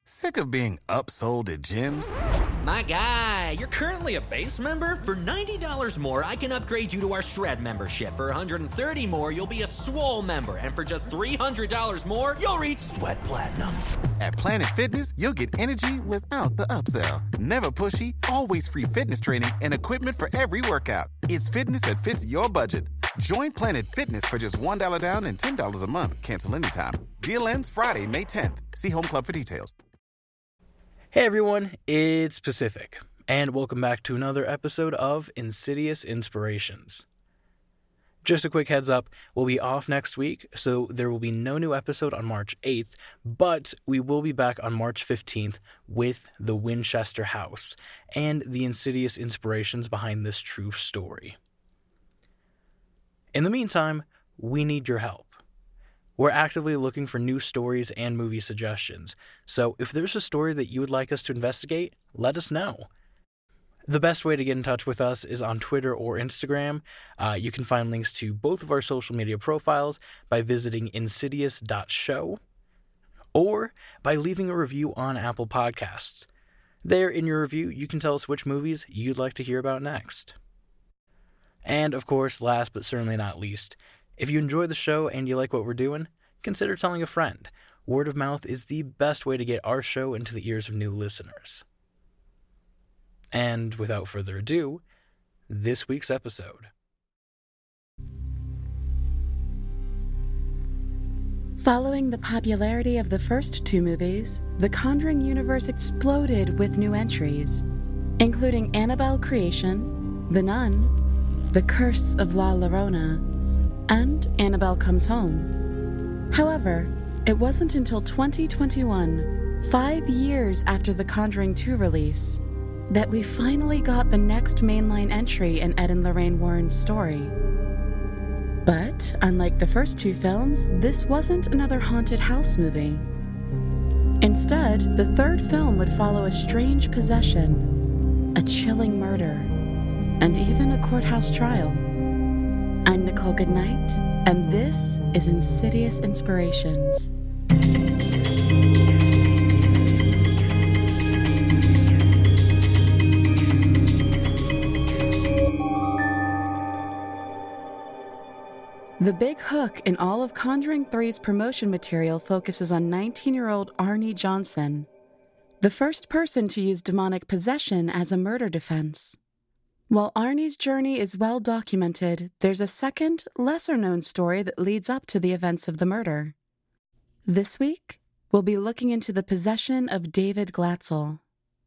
Sick of being upsold at gyms? My guy, you're currently a base member? For $90 more, I can upgrade you to our Shred membership. For $130 more, you'll be a Swole member. And for just $300 more, you'll reach Sweat Platinum. At Planet Fitness, you'll get energy without the upsell. Never pushy, always free fitness training and equipment for every workout. It's fitness that fits your budget. Join Planet Fitness for just $1 down and $10 a month. Cancel anytime. Deal ends Friday, May 10th. See Home Club for details. Hey everyone, it's Pacific, and welcome back to another episode of Insidious Inspirations. Just a quick heads up, we'll be off next week, so there will be no new episode on March 8th, but we will be back on March 15th with The Winchester House and the insidious inspirations behind this true story. In the meantime, we need your help. We're actively looking for new stories and movie suggestions, so if there's a story that you would like us to investigate, let us know. The best way to get in touch with us is on Twitter or Instagram. You can find links to both of our social media profiles by visiting insidious.show or by leaving a review on Apple Podcasts. There, in your review, you can tell us which movies you'd like to hear about next. And, of course, last but certainly not least, if you enjoy the show and you like what we're doing, consider telling a friend. Word of mouth is the best way to get our show into the ears of new listeners. And without further ado, this week's episode. Following the popularity of the first two movies, the Conjuring universe exploded with new entries, including Annabelle Creation, The Nun, The Curse of La Llorona, and Annabelle Comes Home. However, it wasn't until 2021, 5 years after The Conjuring 2 release, that we finally got the next mainline entry in Ed and Lorraine Warren's story. But, unlike the first two films, this wasn't another haunted house movie. Instead, the third film would follow a strange possession, a chilling murder, and even a courthouse trial. I'm Nicole Goodnight, and this is Insidious Inspirations. The big hook in all of Conjuring 3's promotion material focuses on 19-year-old Arnie Johnson, the first person to use demonic possession as a murder defense. While Arnie's journey is well documented, there's a second, lesser-known story that leads up to the events of the murder. This week, we'll be looking into the possession of David Glatzel.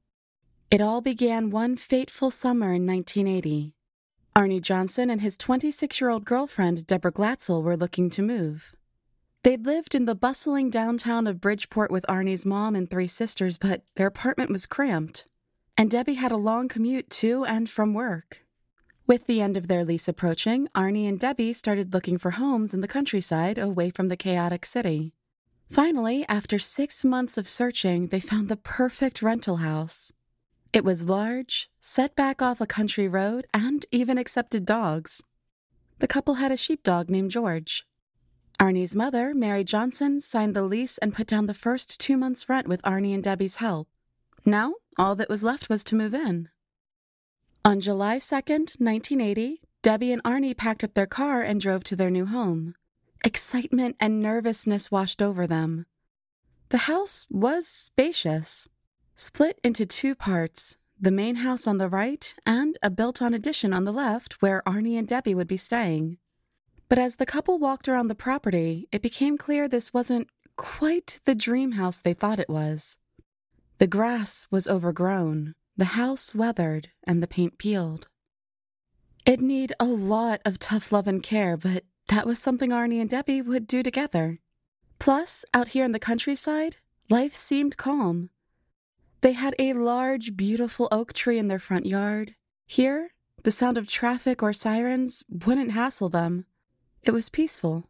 It all began one fateful summer in 1980. Arnie Johnson and his 26-year-old girlfriend, Deborah Glatzel, were looking to move. They'd lived in the bustling downtown of Bridgeport with Arnie's mom and 3 sisters, but their apartment was cramped, and Debbie had a long commute to and from work. With the end of their lease approaching, Arnie and Debbie started looking for homes in the countryside away from the chaotic city. Finally, after 6 months of searching, they found the perfect rental house. It was large, set back off a country road, and even accepted dogs. The couple had a sheepdog named George. Arnie's mother, Mary Johnson, signed the lease and put down the first 2 months' rent with Arnie and Debbie's help. Now, all that was left was to move in. On July 2nd, 1980, Debbie and Arnie packed up their car and drove to their new home. Excitement and nervousness washed over them. The house was spacious, split into 2 parts, the main house on the right and a built-on addition on the left where Arnie and Debbie would be staying. But as the couple walked around the property, it became clear this wasn't quite the dream house they thought it was. The grass was overgrown, the house weathered, and the paint peeled. It'd need a lot of tough love and care, but that was something Arnie and Debbie would do together. Plus, out here in the countryside, life seemed calm. They had a large, beautiful oak tree in their front yard. Here, the sound of traffic or sirens wouldn't hassle them. It was peaceful.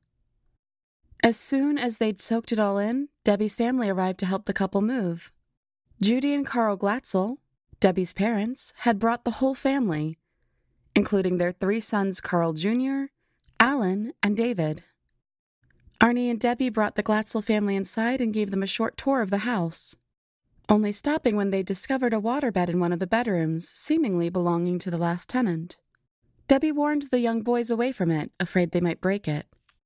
As soon as they'd soaked it all in, Debbie's family arrived to help the couple move. Judy and Carl Glatzel, Debbie's parents, had brought the whole family, including their 3 sons Carl Jr., Alan, and David. Arnie and Debbie brought the Glatzel family inside and gave them a short tour of the house. only stopping when they discovered a waterbed in one of the bedrooms, seemingly belonging to the last tenant. Debbie warned the young boys away from it, afraid they might break it.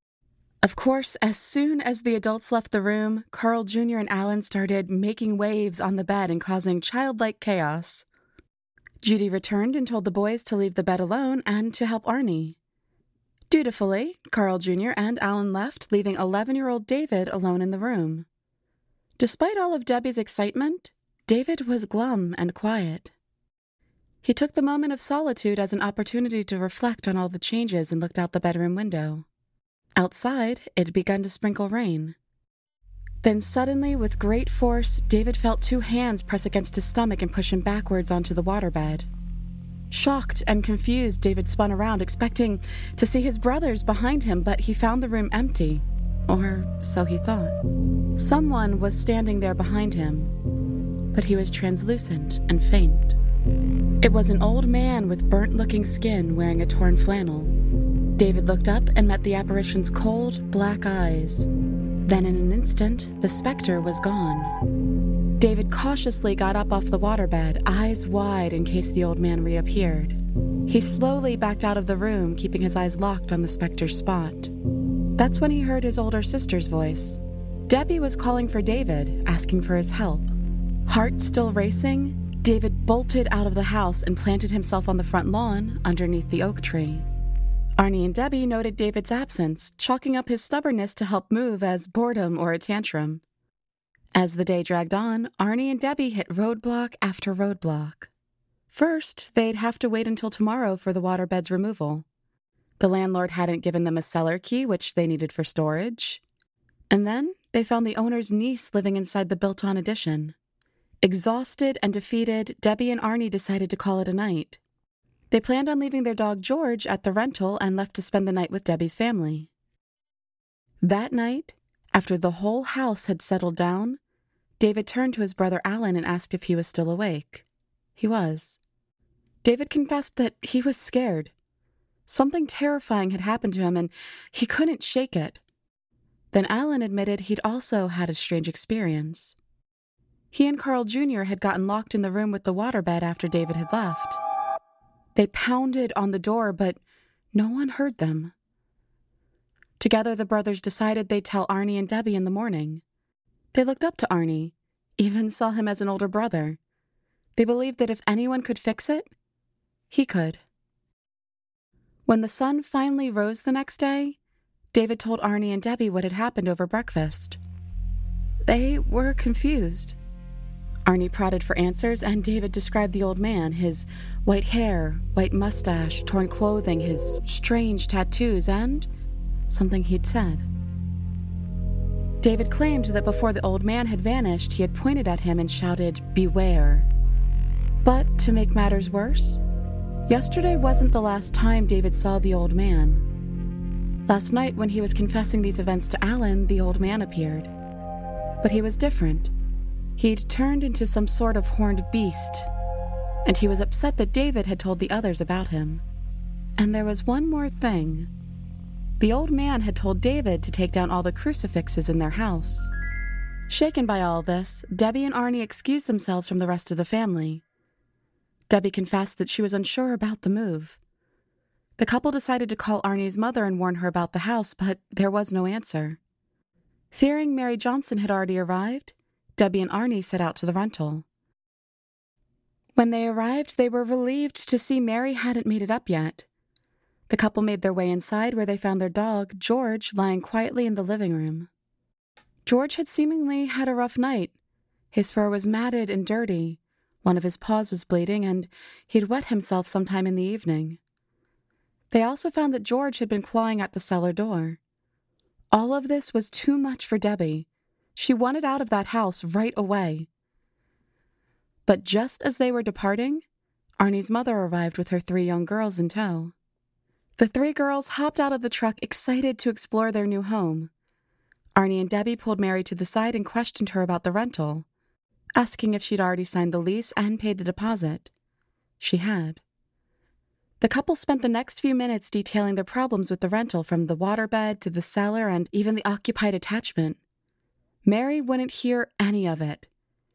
Of course, as soon as the adults left the room, Carl Jr. and Alan started making waves on the bed and causing childlike chaos. Judy returned and told the boys to leave the bed alone and to help Arnie. Dutifully, Carl Jr. and Alan left, leaving 11-year-old David alone in the room. Despite all of Debbie's excitement, David was glum and quiet. He took the moment of solitude as an opportunity to reflect on all the changes and looked out the bedroom window. Outside, it had begun to sprinkle rain. Then suddenly, with great force, David felt 2 hands press against his stomach and push him backwards onto the waterbed. Shocked and confused, David spun around, expecting to see his brothers behind him, but he found the room empty. Or so he thought. Someone was standing there behind him, but he was translucent and faint. It was an old man with burnt-looking skin wearing a torn flannel. David looked up and met the apparition's cold, black eyes. Then in an instant, the specter was gone. David cautiously got up off the waterbed, eyes wide in case the old man reappeared. He slowly backed out of the room, keeping his eyes locked on the specter's spot. That's when he heard his older sister's voice. Debbie was calling for David, asking for his help. Heart still racing, David bolted out of the house and planted himself on the front lawn underneath the oak tree. Arnie and Debbie noted David's absence, chalking up his stubbornness to help move as boredom or a tantrum. As the day dragged on, Arnie and Debbie hit roadblock after roadblock. First, they'd have to wait until tomorrow for the waterbed's removal. The landlord hadn't given them a cellar key, which they needed for storage. And then they found the owner's niece living inside the built-on addition. Exhausted and defeated, Debbie and Arnie decided to call it a night. They planned on leaving their dog George at the rental and left to spend the night with Debbie's family. That night, after the whole house had settled down, David turned to his brother Alan and asked if he was still awake. He was. David confessed that he was scared. Something terrifying had happened to him and he couldn't shake it. Then Alan admitted he'd also had a strange experience. He and Carl Jr. had gotten locked in the room with the waterbed after David had left. They pounded on the door, but no one heard them. Together, the brothers decided they'd tell Arnie and Debbie in the morning. They looked up to Arnie, even saw him as an older brother. They believed that if anyone could fix it, he could. When the sun finally rose the next day, David told Arnie and Debbie what had happened over breakfast. They were confused. Arnie prodded for answers, and David described the old man, his white hair, white mustache, torn clothing, his strange tattoos, and something he'd said. David claimed that before the old man had vanished, he had pointed at him and shouted, "Beware." But to make matters worse, yesterday wasn't the last time David saw the old man. Last night, when he was confessing these events to Alan, the old man appeared. But he was different. He'd turned into some sort of horned beast, and he was upset that David had told the others about him. And there was one more thing. The old man had told David to take down all the crucifixes in their house. Shaken by all this, Debbie and Arnie excused themselves from the rest of the family. Debbie confessed that she was unsure about the move. The couple decided to call Arnie's mother and warn her about the house, but there was no answer. Fearing Mary Johnson had already arrived, Debbie and Arnie set out to the rental. When they arrived, they were relieved to see Mary hadn't made it up yet. The couple made their way inside, where they found their dog, George, lying quietly in the living room. George had seemingly had a rough night. His fur was matted and dirty, one of his paws was bleeding, and he'd wet himself sometime in the evening. They also found that George had been clawing at the cellar door. All of this was too much for Debbie. She wanted out of that house right away. But just as they were departing, Arnie's mother arrived with her 3 young girls in tow. The 3 girls hopped out of the truck, excited to explore their new home. Arnie and Debbie pulled Mary to the side and questioned her about the rental, asking if she'd already signed the lease and paid the deposit. She had. The couple spent the next few minutes detailing their problems with the rental, from the waterbed to the cellar and even the occupied attachment. Mary wouldn't hear any of it.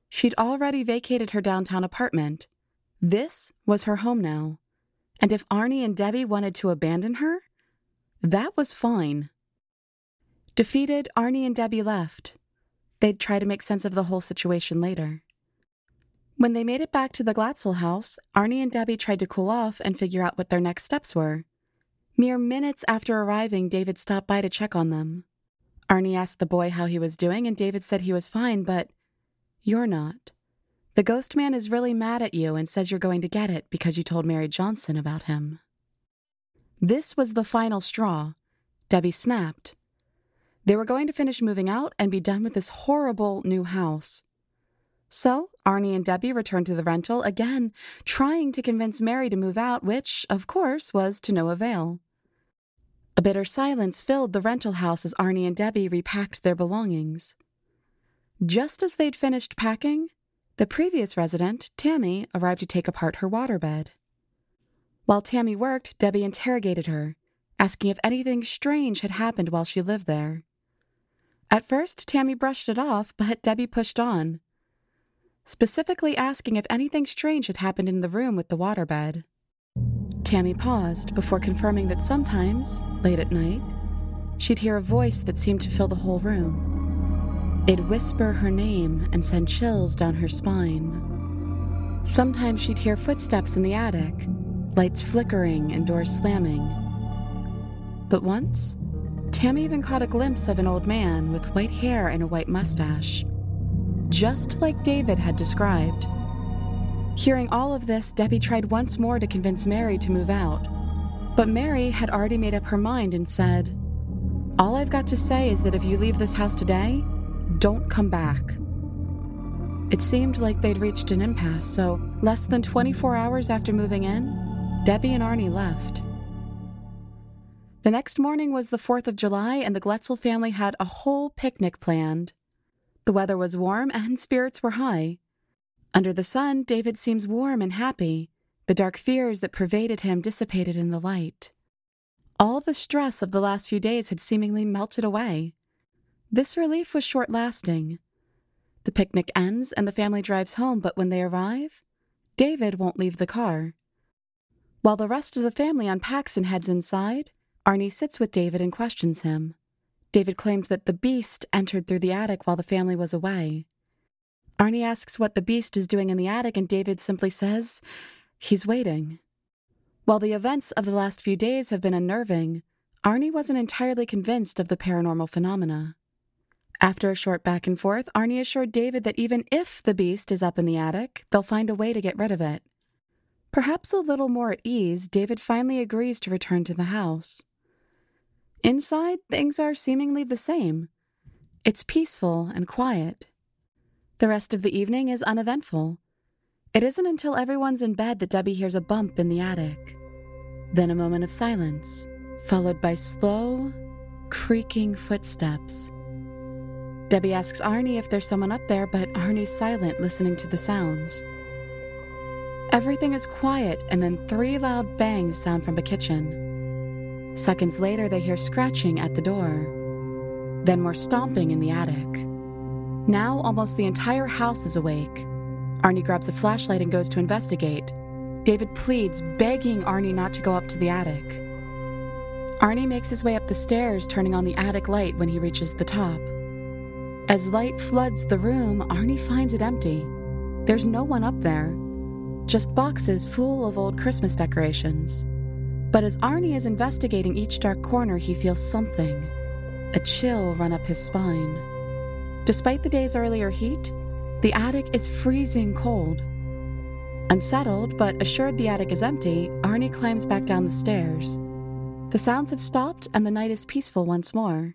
She'd already vacated her downtown apartment. This was her home now. And if Arnie and Debbie wanted to abandon her, that was fine. Defeated, Arnie and Debbie left. They'd try to make sense of the whole situation later. When they made it back to the Glatzel house, Arnie and Debbie tried to cool off and figure out what their next steps were. Mere minutes after arriving, David stopped by to check on them. Arnie asked the boy how he was doing, and David said he was fine, but you're not. The ghost man is really mad at you and says you're going to get it because you told Mary Johnson about him. This was the final straw. Debbie snapped. They were going to finish moving out and be done with this horrible new house. So, Arnie and Debbie returned to the rental, again trying to convince Mary to move out, which, of course, was to no avail. A bitter silence filled the rental house as Arnie and Debbie repacked their belongings. Just as they'd finished packing, the previous resident, Tammy, arrived to take apart her waterbed. While Tammy worked, Debbie interrogated her, asking if anything strange had happened while she lived there. At first, Tammy brushed it off, but Debbie pushed on, specifically asking if anything strange had happened in the room with the waterbed. Tammy paused before confirming that sometimes, late at night, she'd hear a voice that seemed to fill the whole room. It'd whisper her name and send chills down her spine. Sometimes she'd hear footsteps in the attic, lights flickering and doors slamming. But once, Tammy even caught a glimpse of an old man with white hair and a white mustache, just like David had described. Hearing all of this, Debbie tried once more to convince Mary to move out. But Mary had already made up her mind and said, "All I've got to say is that if you leave this house today, don't come back." It seemed like they'd reached an impasse, so less than 24 hours after moving in, Debbie and Arnie left. The next morning was the 4th of July, and the Glatzel family had a whole picnic planned. The weather was warm and spirits were high. Under the sun, David seems warm and happy. The dark fears that pervaded him dissipated in the light. All the stress of the last few days had seemingly melted away. This relief was short-lasting. The picnic ends and the family drives home, but when they arrive, David won't leave the car. While the rest of the family unpacks and heads inside, Arnie sits with David and questions him. David claims that the beast entered through the attic while the family was away. Arnie asks what the beast is doing in the attic, and David simply says, he's waiting. While the events of the last few days have been unnerving, Arnie wasn't entirely convinced of the paranormal phenomena. After a short back and forth, Arnie assured David that even if the beast is up in the attic, they'll find a way to get rid of it. Perhaps a little more at ease, David finally agrees to return to the house. Inside, things are seemingly the same. It's peaceful and quiet. The rest of the evening is uneventful. It isn't until everyone's in bed that Debbie hears a bump in the attic. Then a moment of silence, followed by slow, creaking footsteps. Debbie asks Arnie if there's someone up there, but Arnie's silent, listening to the sounds. Everything is quiet, and then 3 loud bangs sound from the kitchen. Seconds later, they hear scratching at the door. Then more stomping in the attic. Now, almost the entire house is awake. Arnie grabs a flashlight and goes to investigate. David pleads, begging Arnie not to go up to the attic. Arnie makes his way up the stairs, turning on the attic light when he reaches the top. As light floods the room, Arnie finds it empty. There's no one up there, just boxes full of old Christmas decorations. But as Arnie is investigating each dark corner, he feels something, a chill run up his spine. Despite the day's earlier heat, the attic is freezing cold. Unsettled, but assured the attic is empty, Arnie climbs back down the stairs. The sounds have stopped, and the night is peaceful once more.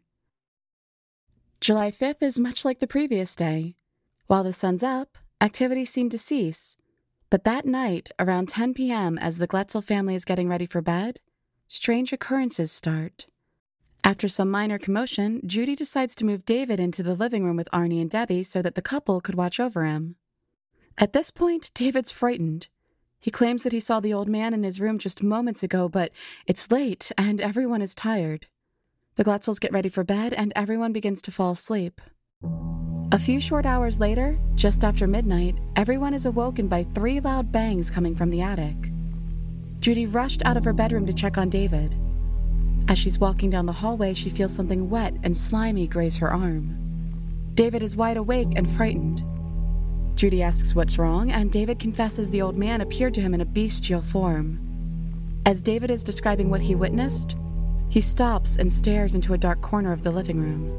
July 5th is much like the previous day. While the sun's up, activity seemed to cease. But that night, around 10 p.m., as the Glatzel family is getting ready for bed, strange occurrences start. After some minor commotion, Judy decides to move David into the living room with Arnie and Debbie so that the couple could watch over him. At this point, David's frightened. He claims that he saw the old man in his room just moments ago, but it's late and everyone is tired. The Glatzels get ready for bed and everyone begins to fall asleep. A few short hours later, just after midnight, everyone is awoken by 3 loud bangs coming from the attic. Judy rushed out of her bedroom to check on David. As she's walking down the hallway, she feels something wet and slimy graze her arm. David is wide awake and frightened. Judy asks what's wrong, and David confesses the old man appeared to him in a bestial form. As David is describing what he witnessed, he stops and stares into a dark corner of the living room.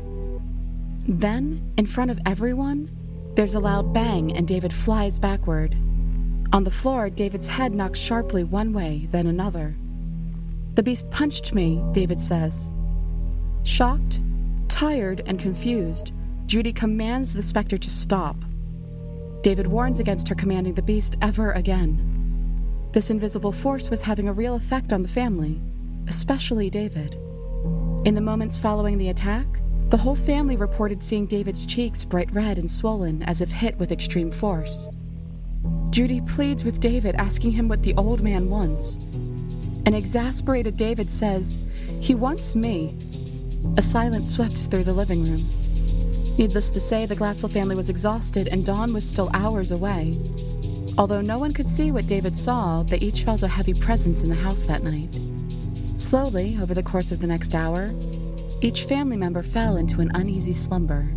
Then, in front of everyone, there's a loud bang and David flies backward. On the floor, David's head knocks sharply one way, then another. "The beast punched me," David says. Shocked, tired, and confused, Judy commands the specter to stop. David warns against her commanding the beast ever again. This invisible force was having a real effect on the family, especially David. In the moments following the attack, the whole family reported seeing David's cheeks bright red and swollen as if hit with extreme force. Judy pleads with David, asking him what the old man wants. An exasperated David says, "He wants me." A silence swept through the living room. Needless to say, the Glatzel family was exhausted and dawn was still hours away. Although no one could see what David saw, they each felt a heavy presence in the house that night. Slowly, over the course of the next hour, each family member fell into an uneasy slumber.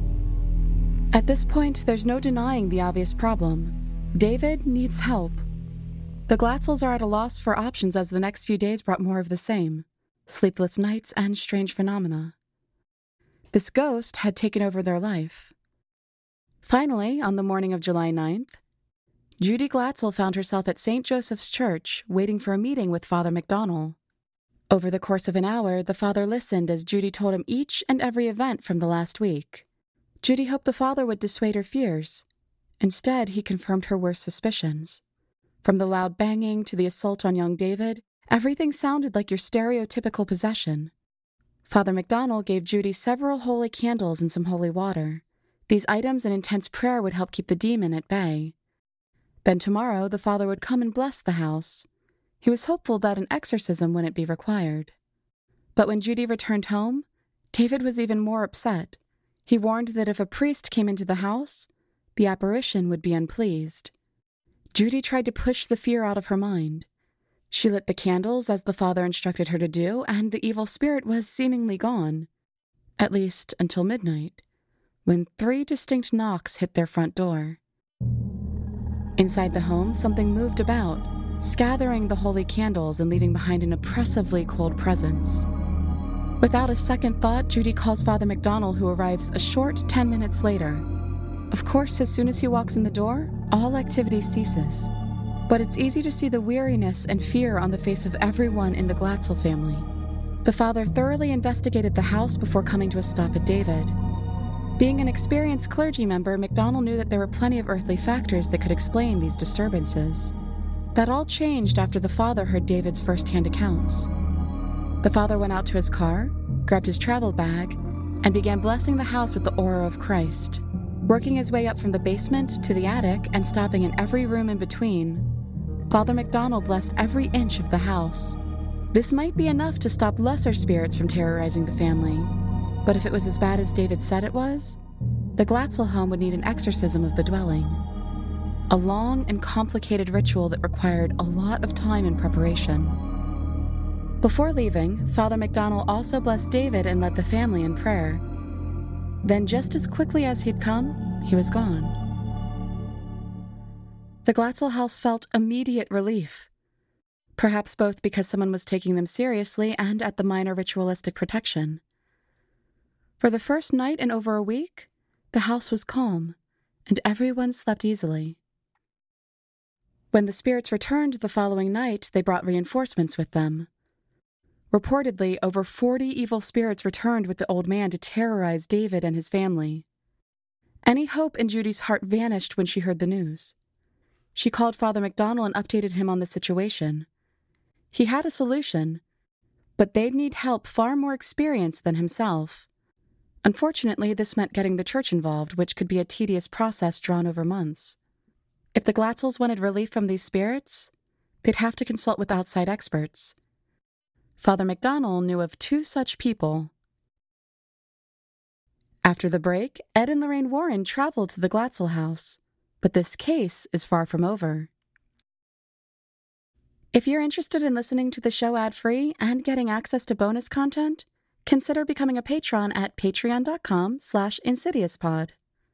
At this point, there's no denying the obvious problem. David needs help. The Glatzels are at a loss for options as the next few days brought more of the same: sleepless nights and strange phenomena. This ghost had taken over their life. Finally, on the morning of July 9th, Judy Glatzel found herself at St. Joseph's Church waiting for a meeting with Father McDonnell. Over the course of an hour, the father listened as Judy told him each and every event from the last week. Judy hoped the father would dissuade her fears. Instead, he confirmed her worst suspicions. From the loud banging to the assault on young David, everything sounded like your stereotypical possession. Father McDonnell gave Judy several holy candles and some holy water. These items and intense prayer would help keep the demon at bay. Then tomorrow, the father would come and bless the house. He was hopeful that an exorcism wouldn't be required. But when Judy returned home, David was even more upset. He warned that if a priest came into the house, the apparition would be unpleased. Judy tried to push the fear out of her mind. She lit the candles as the father instructed her to do, and the evil spirit was seemingly gone. At least until midnight, when 3 distinct knocks hit their front door. Inside the home, something moved about, scattering the holy candles and leaving behind an oppressively cold presence. Without a second thought, Judy calls Father McDonnell, who arrives a short 10 minutes later. Of course, as soon as he walks in the door, all activity ceases. But it's easy to see the weariness and fear on the face of everyone in the Glatzel family. The father thoroughly investigated the house before coming to a stop at David. Being an experienced clergy member, McDonnell knew that there were plenty of earthly factors that could explain these disturbances. That all changed after the father heard David's first-hand accounts. The father went out to his car, grabbed his travel bag, and began blessing the house with the aura of Christ. Working his way up from the basement to the attic and stopping in every room in between, Father McDonnell blessed every inch of the house. This might be enough to stop lesser spirits from terrorizing the family, but if it was as bad as David said it was, the Glatzel home would need an exorcism of the dwelling. A long and complicated ritual that required a lot of time and preparation. Before leaving, Father McDonnell also blessed David and led the family in prayer. Then, just as quickly as he'd come, he was gone. The Glatzel house felt immediate relief. Perhaps both because someone was taking them seriously and at the minor ritualistic protection. For the first night in over a week, the house was calm, and everyone slept easily. When the spirits returned the following night, they brought reinforcements with them. Reportedly, over 40 evil spirits returned with the old man to terrorize David and his family. Any hope in Judy's heart vanished when she heard the news. She called Father McDonnell and updated him on the situation. He had a solution, but they'd need help far more experienced than himself. Unfortunately, this meant getting the church involved, which could be a tedious process drawn over months. If the Glatzels wanted relief from these spirits, they'd have to consult with outside experts. Father McDonnell knew of 2 such people. After the break, Ed and Lorraine Warren traveled to the Glatzel house, but this case is far from over. If you're interested in listening to the show ad-free and getting access to bonus content, consider becoming a patron at patreon.com/insidiouspod.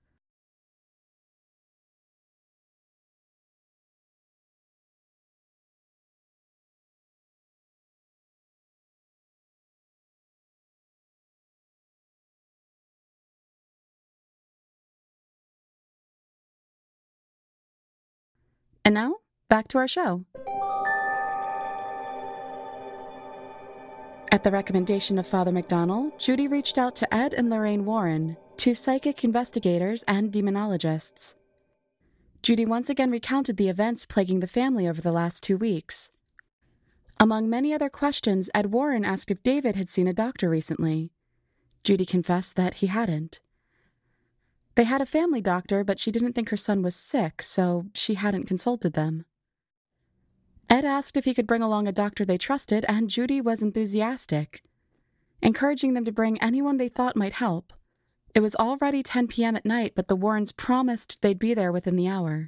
And now, back to our show. At the recommendation of Father McDonnell, Judy reached out to Ed and Lorraine Warren, two psychic investigators and demonologists. Judy once again recounted the events plaguing the family over the last 2 weeks. Among many other questions, Ed Warren asked if David had seen a doctor recently. Judy confessed that he hadn't. They had a family doctor, but she didn't think her son was sick, so she hadn't consulted them. Ed asked if he could bring along a doctor they trusted, and Judy was enthusiastic, encouraging them to bring anyone they thought might help. It was already 10 p.m. at night, but the Warrens promised they'd be there within the hour.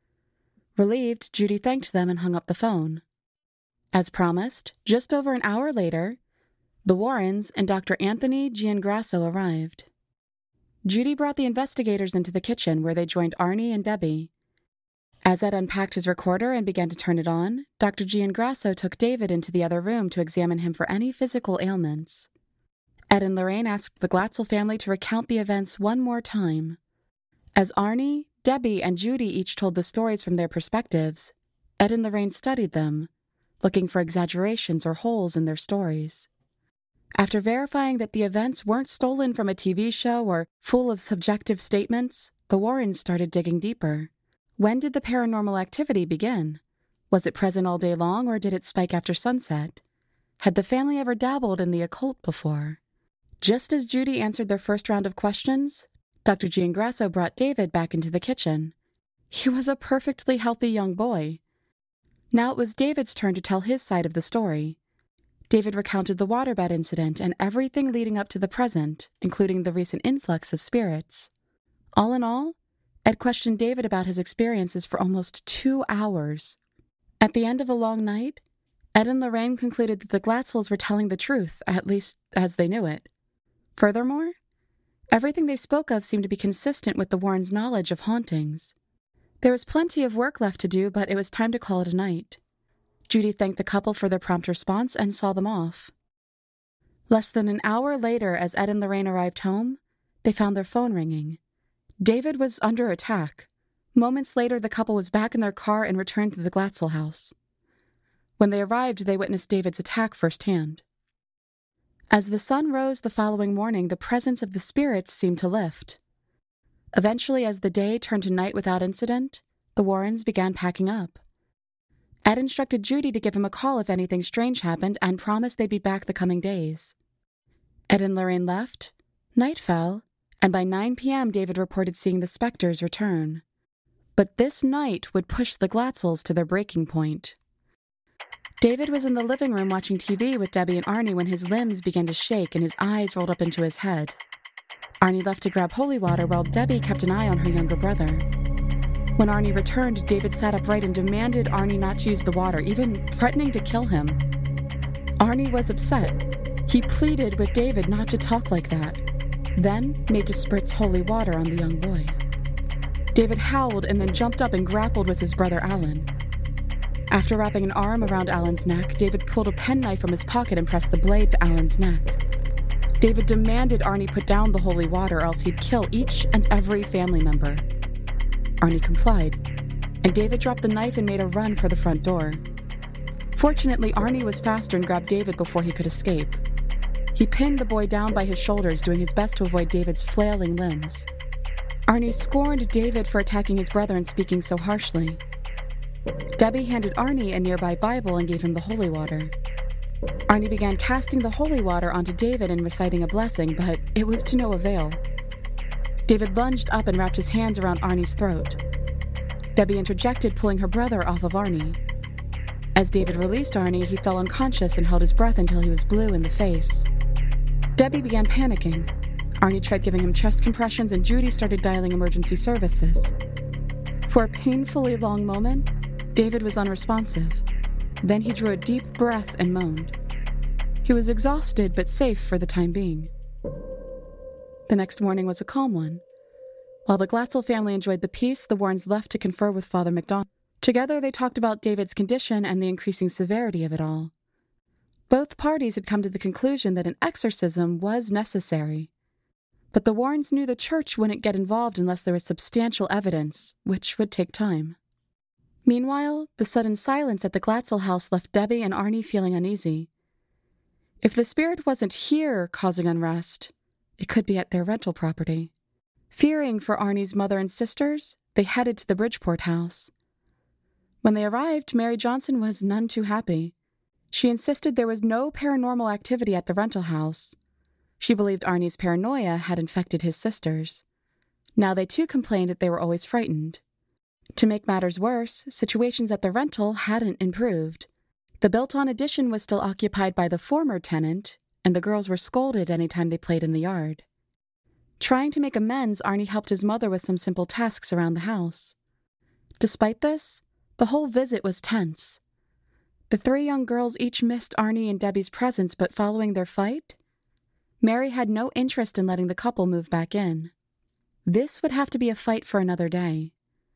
Relieved, Judy thanked them and hung up the phone. As promised, just over an hour later, the Warrens and Dr. Anthony Giangrasso arrived. Judy brought the investigators into the kitchen, where they joined Arnie and Debbie. As Ed unpacked his recorder and began to turn it on, Dr. Giangrasso took David into the other room to examine him for any physical ailments. Ed and Lorraine asked the Glatzel family to recount the events one more time. As Arnie, Debbie, and Judy each told the stories from their perspectives, Ed and Lorraine studied them, looking for exaggerations or holes in their stories. After verifying that the events weren't stolen from a TV show or full of subjective statements, the Warrens started digging deeper. When did the paranormal activity begin? Was it present all day long, or did it spike after sunset? Had the family ever dabbled in the occult before? Just as Judy answered their first round of questions, Dr. Giangrasso brought David back into the kitchen. He was a perfectly healthy young boy. Now it was David's turn to tell his side of the story. David recounted the waterbed incident and everything leading up to the present, including the recent influx of spirits. All in all, Ed questioned David about his experiences for almost 2 hours. At the end of a long night, Ed and Lorraine concluded that the Glatzels were telling the truth, at least as they knew it. Furthermore, everything they spoke of seemed to be consistent with the Warrens' knowledge of hauntings. There was plenty of work left to do, but it was time to call it a night. Judy thanked the couple for their prompt response and saw them off. Less than an hour later, as Ed and Lorraine arrived home, they found their phone ringing. David was under attack. Moments later, the couple was back in their car and returned to the Glatzel house. When they arrived, they witnessed David's attack firsthand. As the sun rose the following morning, the presence of the spirits seemed to lift. Eventually, as the day turned to night without incident, the Warrens began packing up. Ed instructed Judy to give him a call if anything strange happened and promised they'd be back the coming days. Ed and Lorraine left, night fell, and by 9 p.m. David reported seeing the specters return. But this night would push the Glatzels to their breaking point. David was in the living room watching TV with Debbie and Arnie when his limbs began to shake and his eyes rolled up into his head. Arnie left to grab holy water while Debbie kept an eye on her younger brother. When Arnie returned, David sat upright and demanded Arnie not to use the water, even threatening to kill him. Arnie was upset. He pleaded with David not to talk like that, then made to spritz holy water on the young boy. David howled and then jumped up and grappled with his brother Alan. After wrapping an arm around Alan's neck, David pulled a penknife from his pocket and pressed the blade to Alan's neck. David demanded Arnie put down the holy water or else he'd kill each and every family member. Arnie complied, and David dropped the knife and made a run for the front door. Fortunately, Arnie was faster and grabbed David before he could escape. He pinned the boy down by his shoulders, doing his best to avoid David's flailing limbs. Arnie scorned David for attacking his brother and speaking so harshly. Debbie handed Arnie a nearby Bible and gave him the holy water. Arnie began casting the holy water onto David and reciting a blessing, but it was to no avail. David lunged up and wrapped his hands around Arnie's throat. Debbie interjected, pulling her brother off of Arnie. As David released Arnie, he fell unconscious and held his breath until he was blue in the face. Debbie began panicking. Arnie tried giving him chest compressions, and Judy started dialing emergency services. For a painfully long moment, David was unresponsive. Then he drew a deep breath and moaned. He was exhausted but safe for the time being. The next morning was a calm one. While the Glatzel family enjoyed the peace, the Warrens left to confer with Father McDonald. Together, they talked about David's condition and the increasing severity of it all. Both parties had come to the conclusion that an exorcism was necessary. But the Warrens knew the church wouldn't get involved unless there was substantial evidence, which would take time. Meanwhile, the sudden silence at the Glatzel house left Debbie and Arnie feeling uneasy. If the spirit wasn't here causing unrest, it could be at their rental property. Fearing for Arnie's mother and sisters, they headed to the Bridgeport house. When they arrived, Mary Johnson was none too happy. She insisted there was no paranormal activity at the rental house. She believed Arnie's paranoia had infected his sisters. Now they too complained that they were always frightened. To make matters worse, situations at the rental hadn't improved. The built-on addition was still occupied by the former tenant, and the girls were scolded any time they played in the yard. Trying to make amends, Arnie helped his mother with some simple tasks around the house. Despite this, the whole visit was tense. The three young girls each missed Arnie and Debbie's presence, but following their fight, Mary had no interest in letting the couple move back in. This would have to be a fight for another day.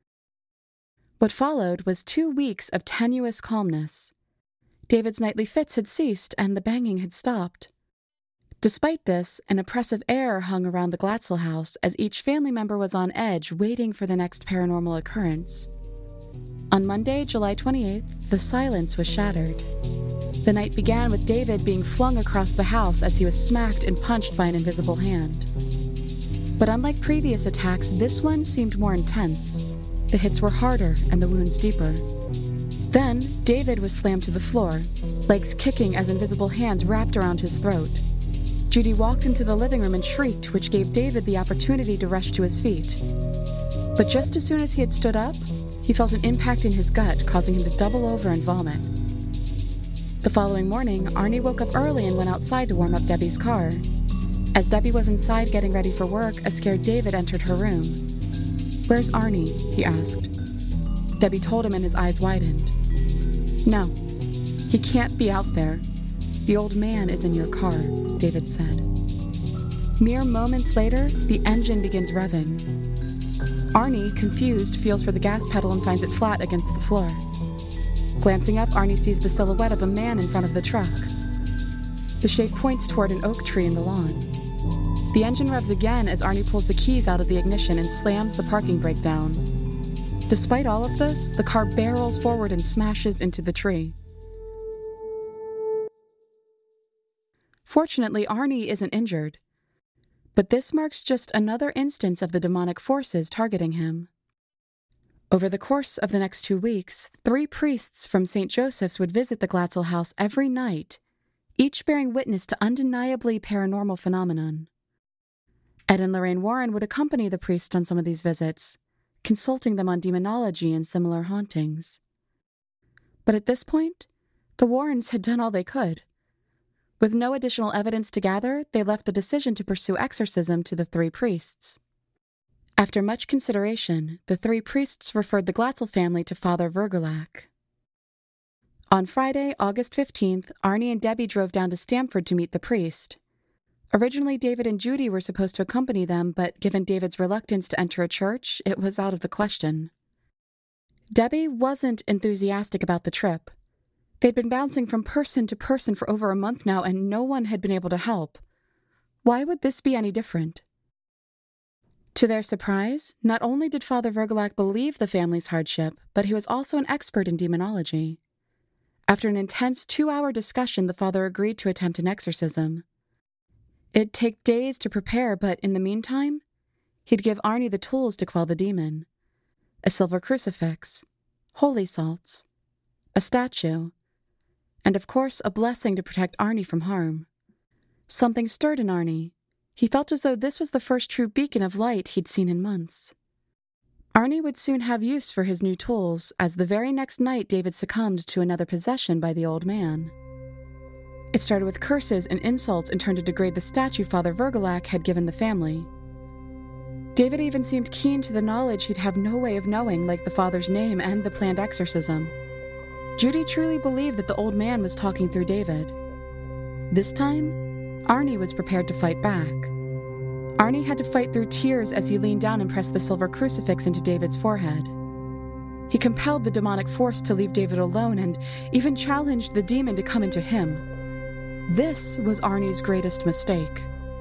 What followed was 2 weeks of tenuous calmness. David's nightly fits had ceased, and the banging had stopped. Despite this, an oppressive air hung around the Glatzel house as each family member was on edge, waiting for the next paranormal occurrence. On Monday, July 28th, the silence was shattered. The night began with David being flung across the house as he was smacked and punched by an invisible hand. But unlike previous attacks, this one seemed more intense. The hits were harder and the wounds deeper. Then, David was slammed to the floor, legs kicking as invisible hands wrapped around his throat. Judy walked into the living room and shrieked, which gave David the opportunity to rush to his feet. But just as soon as he had stood up, he felt an impact in his gut, causing him to double over and vomit. The following morning, Arnie woke up early and went outside to warm up Debbie's car. As Debbie was inside getting ready for work, a scared David entered her room. "Where's Arnie?" he asked. Debbie told him and his eyes widened. "No, he can't be out there. The old man is in your car," David said. Mere moments later, the engine begins revving. Arnie, confused, feels for the gas pedal and finds it flat against the floor. Glancing up, Arnie sees the silhouette of a man in front of the truck. The shape points toward an oak tree in the lawn. The engine revs again as Arnie pulls the keys out of the ignition and slams the parking brake down. Despite all of this, the car barrels forward and smashes into the tree. Fortunately, Arnie isn't injured. But this marks just another instance of the demonic forces targeting him. Over the course of the next 2 weeks, 3 priests from St. Joseph's would visit the Glatzel house every night, each bearing witness to undeniably paranormal phenomenon. Ed and Lorraine Warren would accompany the priests on some of these visits, consulting them on demonology and similar hauntings. But at this point, the Warrens had done all they could. With no additional evidence to gather, they left the decision to pursue exorcism to the 3 priests. After much consideration, the 3 priests referred the Glatzel family to Father Vergulac. On Friday, August 15th, Arnie and Debbie drove down to Stamford to meet the priest. Originally, David and Judy were supposed to accompany them, but given David's reluctance to enter a church, it was out of the question. Debbie wasn't enthusiastic about the trip. They'd been bouncing from person to person for over a month now, and no one had been able to help. Why would this be any different? To their surprise, not only did Father Vergulac believe the family's hardship, but he was also an expert in demonology. After an intense 2-hour discussion, the father agreed to attempt an exorcism. It'd take days to prepare, but in the meantime, he'd give Arnie the tools to quell the demon. A silver crucifix, holy salts, a statue, and of course a blessing to protect Arnie from harm. Something stirred in Arnie. He felt as though this was the first true beacon of light he'd seen in months. Arnie would soon have use for his new tools, as the very next night David succumbed to another possession by the old man. It started with curses and insults and turned to degrade the statue Father Vergalac had given the family. David even seemed keen to the knowledge he'd have no way of knowing, like the father's name and the planned exorcism. Judy truly believed that the old man was talking through David. This time, Arnie was prepared to fight back. Arnie had to fight through tears as he leaned down and pressed the silver crucifix into David's forehead. He compelled the demonic force to leave David alone and even challenged the demon to come into him. This was Arnie's greatest mistake.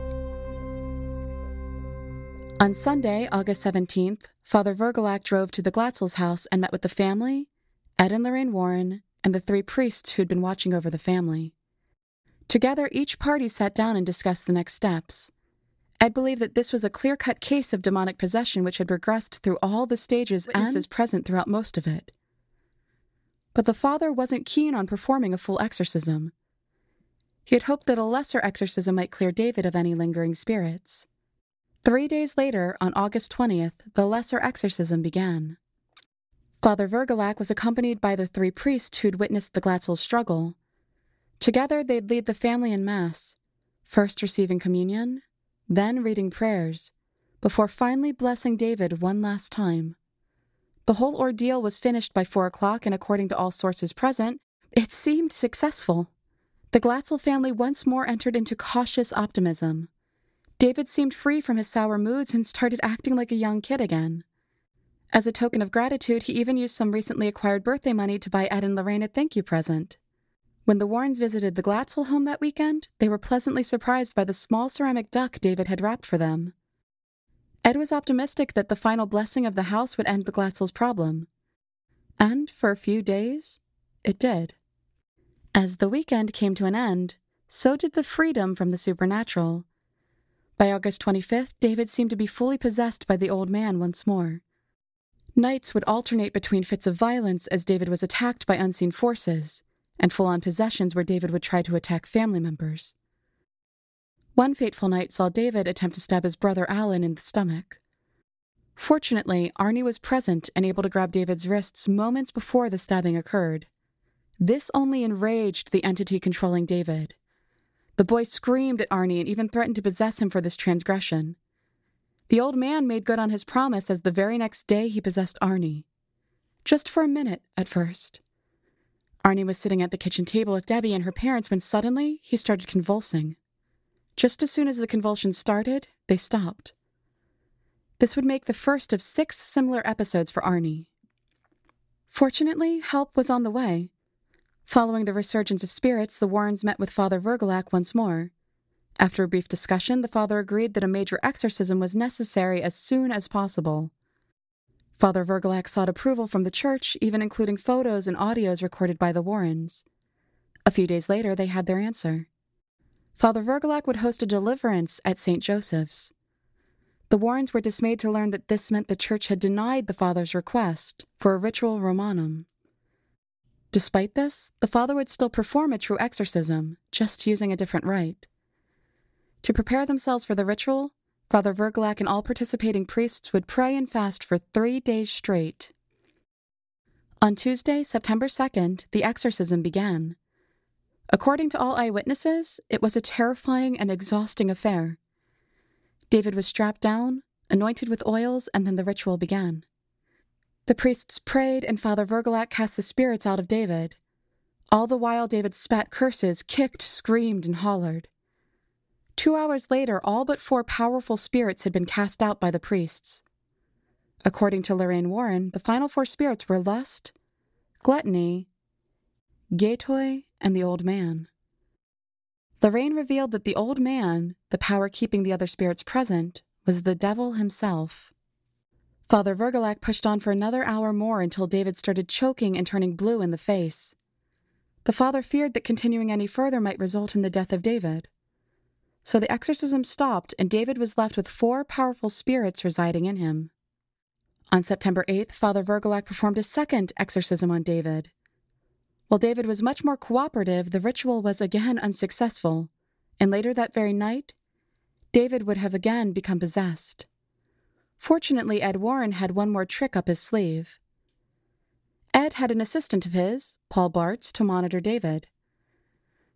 On Sunday, August 17th, Father Vergalac drove to the Glatzel's house and met with the family, Ed and Lorraine Warren, and the 3 priests who'd been watching over the family. Together, each party sat down and discussed the next steps. Ed believed that this was a clear-cut case of demonic possession which had progressed through all the stages and is present throughout most of it. But the father wasn't keen on performing a full exorcism. He had hoped that a lesser exorcism might clear David of any lingering spirits. 3 days later, on August 20th, the lesser exorcism began. Father Vergalac was accompanied by the 3 priests who'd witnessed the Glatzel's struggle. Together, they'd lead the family in Mass, first receiving communion, then reading prayers, before finally blessing David one last time. The whole ordeal was finished by 4 o'clock, and according to all sources present, it seemed successful. The Glatzel family once more entered into cautious optimism. David seemed free from his sour moods and started acting like a young kid again. As a token of gratitude, he even used some recently acquired birthday money to buy Ed and Lorraine a thank you present. When the Warrens visited the Glatzel home that weekend, they were pleasantly surprised by the small ceramic duck David had wrapped for them. Ed was optimistic that the final blessing of the house would end the Glatzel's problem. And for a few days, it did. As the weekend came to an end, so did the freedom from the supernatural. By August 25th, David seemed to be fully possessed by the old man once more. Nights would alternate between fits of violence as David was attacked by unseen forces, and full-on possessions where David would try to attack family members. One fateful night saw David attempt to stab his brother Alan in the stomach. Fortunately, Arnie was present and able to grab David's wrists moments before the stabbing occurred. This only enraged the entity controlling David. The boy screamed at Arnie and even threatened to possess him for this transgression. The old man made good on his promise as the very next day he possessed Arnie. Just for a minute, at first. Arnie was sitting at the kitchen table with Debbie and her parents when suddenly he started convulsing. Just as soon as the convulsions started, they stopped. This would make the first of 6 similar episodes for Arnie. Fortunately, help was on the way. Following the resurgence of spirits, the Warrens met with Father Vergalac once more. After a brief discussion, the father agreed that a major exorcism was necessary as soon as possible. Father Vergalac sought approval from the church, even including photos and audios recorded by the Warrens. A few days later, they had their answer. Father Vergalac would host a deliverance at St. Joseph's. The Warrens were dismayed to learn that this meant the church had denied the father's request for a ritual Romanum. Despite this, the father would still perform a true exorcism, just using a different rite. To prepare themselves for the ritual, Father Vergalac and all participating priests would pray and fast for 3 days straight. On Tuesday, September 2nd, the exorcism began. According to all eyewitnesses, it was a terrifying and exhausting affair. David was strapped down, anointed with oils, and then the ritual began. The priests prayed, and Father Vergalac cast the spirits out of David. All the while, David spat curses, kicked, screamed, and hollered. 2 hours later, all but 4 powerful spirits had been cast out by the priests. According to Lorraine Warren, the final 4 spirits were lust, gluttony, Gaitoi, and the old man. Lorraine revealed that the old man, the power keeping the other spirits present, was the devil himself. Father Vergalac pushed on for another hour more until David started choking and turning blue in the face. The father feared that continuing any further might result in the death of David. So the exorcism stopped, and David was left with 4 powerful spirits residing in him. On September 8th, Father Vergalac performed a second exorcism on David. While David was much more cooperative, the ritual was again unsuccessful, and later that very night, David would have again become possessed. Fortunately, Ed Warren had one more trick up his sleeve. Ed had an assistant of his, Paul Bartz, to monitor David.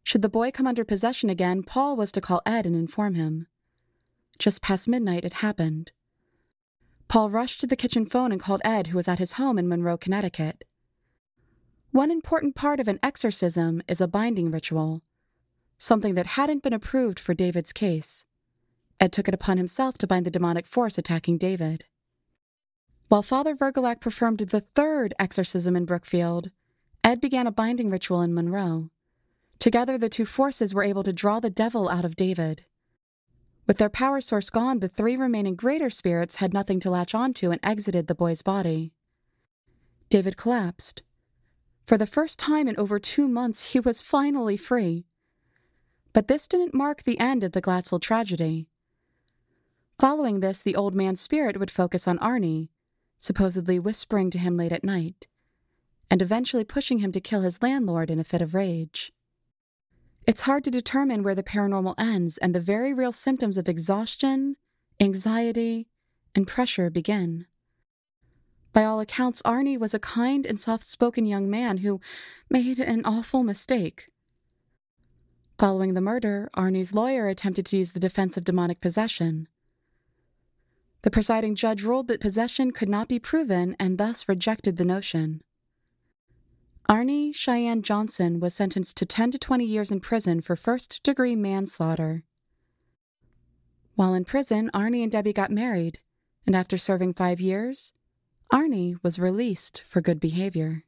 Should the boy come under possession again, Paul was to call Ed and inform him. Just past midnight, it happened. Paul rushed to the kitchen phone and called Ed, who was at his home in Monroe, Connecticut. One important part of an exorcism is a binding ritual, something that hadn't been approved for David's case. Ed took it upon himself to bind the demonic force attacking David. While Father Vergelac performed the third exorcism in Brookfield, Ed began a binding ritual in Monroe. Together, the two forces were able to draw the devil out of David. With their power source gone, the three remaining greater spirits had nothing to latch onto and exited the boy's body. David collapsed. For the first time in over 2 months, he was finally free. But this didn't mark the end of the Glatzel tragedy. Following this, the old man's spirit would focus on Arnie, supposedly whispering to him late at night, and eventually pushing him to kill his landlord in a fit of rage. It's hard to determine where the paranormal ends and the very real symptoms of exhaustion, anxiety, and pressure begin. By all accounts, Arnie was a kind and soft-spoken young man who made an awful mistake. Following the murder, Arnie's lawyer attempted to use the defense of demonic possession. The presiding judge ruled that possession could not be proven and thus rejected the notion. Arnie Cheyenne Johnson was sentenced to 10 to 20 years in prison for first-degree manslaughter. While in prison, Arnie and Debbie got married, and after serving 5 years, Arnie was released for good behavior.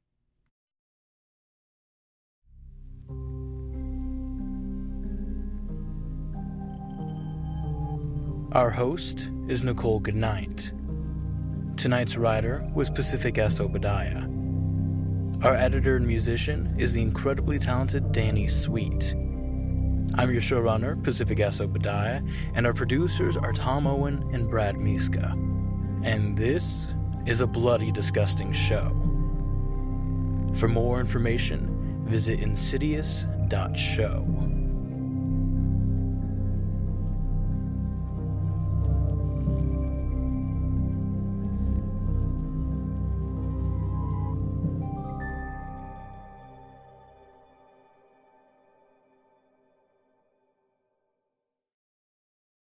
Our host is Nicole Goodnight. Tonight's writer was Pacific S. Obadiah. Our editor and musician is the incredibly talented Danny Sweet. I'm your showrunner, Pacific S. Obadiah, and our producers are Tom Owen and Brad Miska. And this is a bloody, disgusting show. For more information, visit insidious.show.